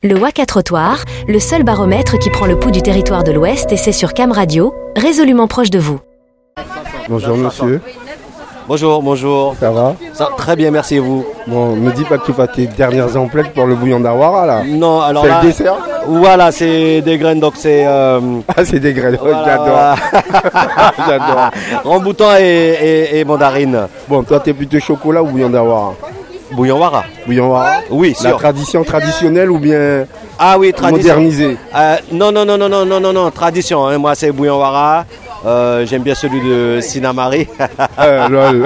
Le WACA-Trottoir, le seul baromètre qui prend le pouls du territoire de l'Ouest, et c'est sur Cam Radio, résolument proche de vous. Bonjour monsieur. Bonjour. Ça va? Très bien, merci et vous. Bon, me dis pas que tu vas tes dernières emplettes pour le bouillon d'Awara là. Non, alors c'est là, le dessert? Voilà, c'est des graines, donc c'est... Ah, c'est des graines, voilà. J'adore. J'adore. Ramboutan et mandarine. Bon, toi t'es plutôt chocolat ou bouillon d'Awara? Bouillon Wara. Bouillon Awara? Oui, La sûr. tradition traditionnelle ou bien Oui, tradition. modernisée? Non, tradition. Hein. Moi, c'est bouillon Wara. J'aime bien celui de Sinamari. Lol.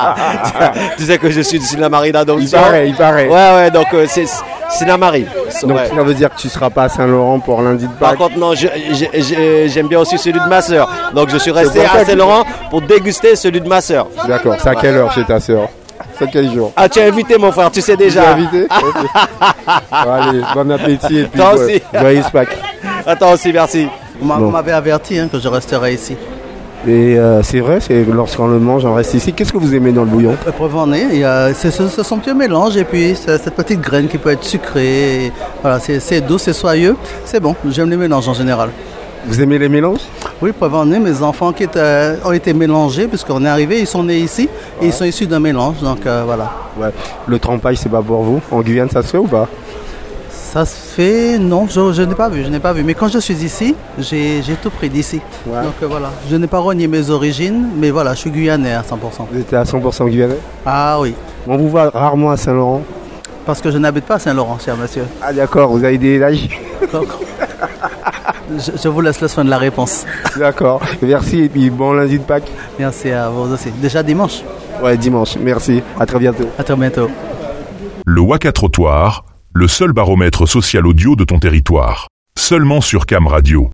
Tu sais que je suis de Sinamari d'adoption. Il paraît. Ouais, donc c'est Sinamari. Donc Ouais. ça veut dire que tu seras pas à Saint-Laurent pour lundi de Par Pâques? contre, non, j'aime bien aussi celui de ma soeur. Donc je suis resté C'est pour ça à que- Saint-Laurent pour déguster celui de ma soeur. D'accord, c'est à quelle heure chez ta sœur? C'est quel jour? Ah, tu es invité, mon frère, tu sais Tu es déjà. invité? Ok. Bon, allez, bon appétit et puis Toi aussi. joyeuse Pâques. Attends aussi, merci. Bon. m'avez averti que je resterai ici. Et c'est vrai, c'est lorsqu'on le mange, on reste ici. Qu'est-ce que vous aimez dans le bouillon? Preuve en est, il y a ce somptueux mélange et puis cette petite graine qui peut être sucrée. Et voilà, c'est doux, c'est soyeux, c'est bon. J'aime les mélanges en général. Vous aimez les mélanges? Oui, preuve en est, mes enfants qui ont été mélangés, puisqu'on est arrivé, ils sont nés ici et ils sont issus d'un mélange. Donc voilà. Ouais. Le trempaille, c'est pas pour vous? En Guyane, ça se fait ou pas? Ça se fait, non, je n'ai pas vu. Mais quand je suis ici, j'ai tout pris d'ici. Ouais. Donc voilà, je n'ai pas renié mes origines, mais voilà, je suis guyanais à 100%. Vous êtes à 100% guyanais? Ah oui, On vous voit rarement à Saint-Laurent. parce que je n'habite pas à Saint-Laurent, cher monsieur. Ah d'accord, vous avez déménagé. Donc, je vous laisse le soin de la réponse. D'accord, merci et puis bon lundi de Pâques. Merci à vous aussi. Déjà dimanche. Ouais, dimanche, merci, à très bientôt. À très bientôt. Le WACA-Trottoir, le seul baromètre social audio de ton territoire. Seulement sur Cam Radio.